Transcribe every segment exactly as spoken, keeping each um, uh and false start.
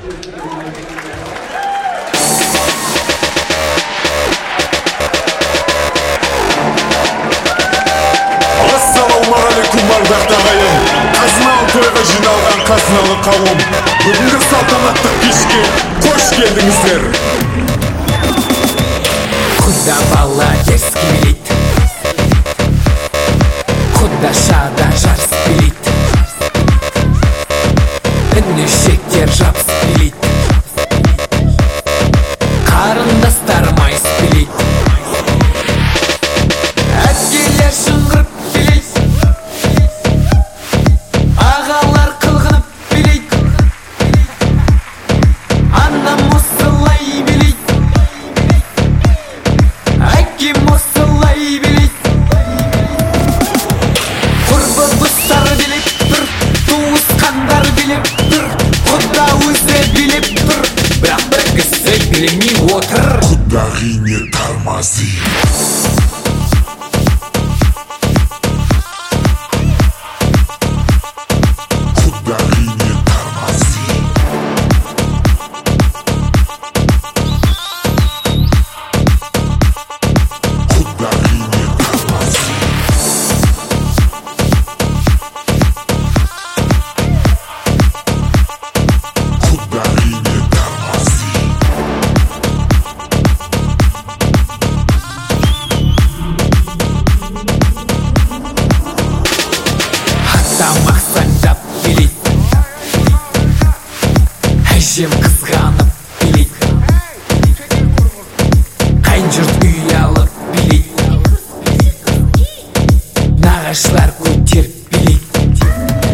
Ассалаумағалейкум ардақты ағайын, қазыналы тойға жиналған қазыналы қауым, бүгінгі салтанатты кешке қош келдіңіздер. Куда бала дерзкий велит, куда шада жар спилит, інішектер жап спилит, қарындастар май спилит, әкелер шыңғырып билейт, ағалар қылғынып билейт, анам осылай билейт, әкем осылай билейт, құрбы бұстар билеп тұр, туысқандар билеп тұр, құда өзі билеп тұр, бірақ бір кісі билемей отыр. Құдағи не тормози. Тамақ санжап билейт, әжем қызғанып билейт, қайын жұрт ұялып билейт, нағашылар көтеріп билейт,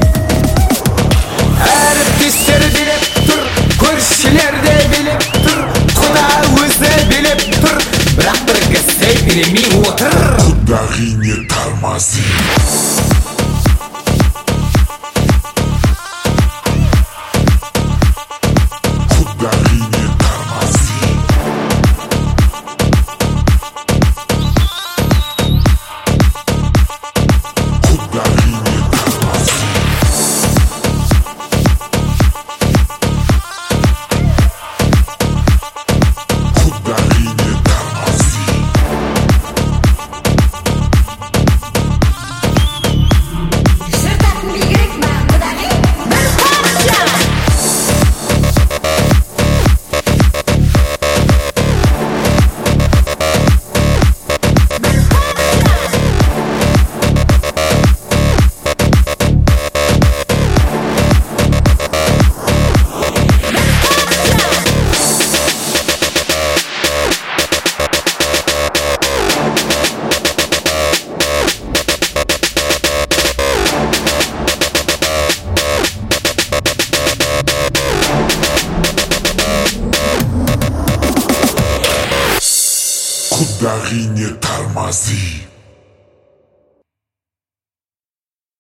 әріптестер билеп тұр, көршілер де билеп тұр, құда өзі билеп тұр, бірақ бір кісі билемей отыр. Құдағи не тормози. Құдағи не тормози.